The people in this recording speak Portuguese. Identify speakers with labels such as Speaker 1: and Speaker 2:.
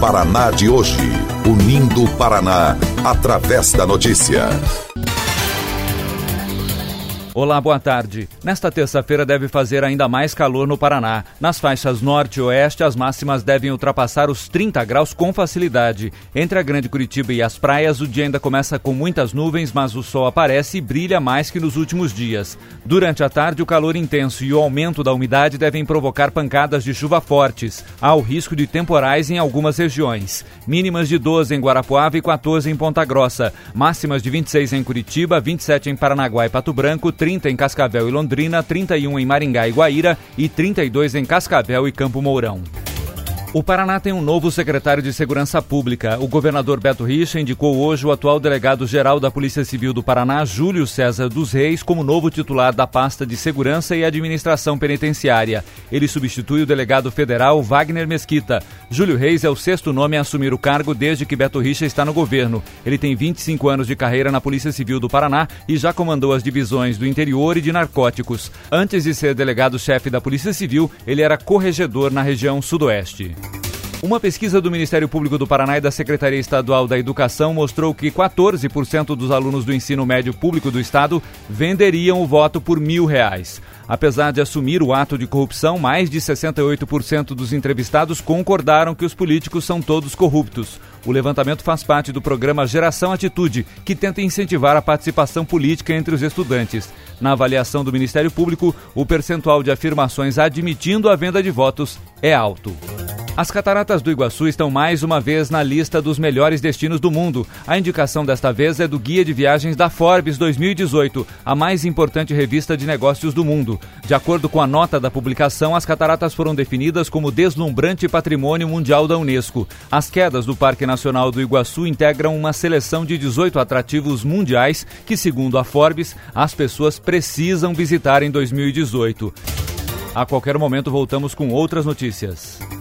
Speaker 1: Paraná de hoje. Unindo o Paraná através da notícia.
Speaker 2: Olá, boa tarde. Nesta terça-feira deve fazer ainda mais calor no Paraná. Nas faixas norte e oeste, as máximas devem ultrapassar os 30 graus com facilidade. Entre a Grande Curitiba e as praias, o dia ainda começa com muitas nuvens, mas o sol aparece e brilha mais que nos últimos dias. Durante a tarde, o calor intenso e o aumento da umidade devem provocar pancadas de chuva fortes. Há o risco de temporais em algumas regiões. Mínimas de 12 em Guarapuava e 14 em Ponta Grossa. Máximas de 26 em Curitiba, 27 em Paranaguá e Pato Branco, 30 em Cascavel e Londrina, 31 em Maringá e Guaíra e 32 em Cascavel e Campo Mourão. O Paraná tem um novo secretário de Segurança Pública. O governador Beto Richa indicou hoje o atual delegado-geral da Polícia Civil do Paraná, Júlio César dos Reis, como novo titular da pasta de Segurança e Administração Penitenciária. Ele substitui o delegado federal Wagner Mesquita. Júlio Reis é o 6º nome a assumir o cargo desde que Beto Richa está no governo. Ele tem 25 anos de carreira na Polícia Civil do Paraná e já comandou as divisões do interior e de narcóticos. Antes de ser delegado-chefe da Polícia Civil, ele era corregedor na região sudoeste. Uma pesquisa do Ministério Público do Paraná e da Secretaria Estadual da Educação mostrou que 14% dos alunos do ensino médio público do estado venderiam o voto por R$1.000. Apesar de assumir o ato de corrupção, mais de 68% dos entrevistados concordaram que os políticos são todos corruptos. O levantamento faz parte do programa Geração Atitude, que tenta incentivar a participação política entre os estudantes. Na avaliação do Ministério Público, o percentual de afirmações admitindo a venda de votos é alto. As Cataratas do Iguaçu estão mais uma vez na lista dos melhores destinos do mundo. A indicação desta vez é do Guia de Viagens da Forbes 2018, a mais importante revista de negócios do mundo. De acordo com a nota da publicação, as cataratas foram definidas como deslumbrante patrimônio mundial da Unesco. As quedas do Parque Nacional do Iguaçu integram uma seleção de 18 atrativos mundiais que, segundo a Forbes, as pessoas precisam visitar em 2018. A qualquer momento voltamos com outras notícias.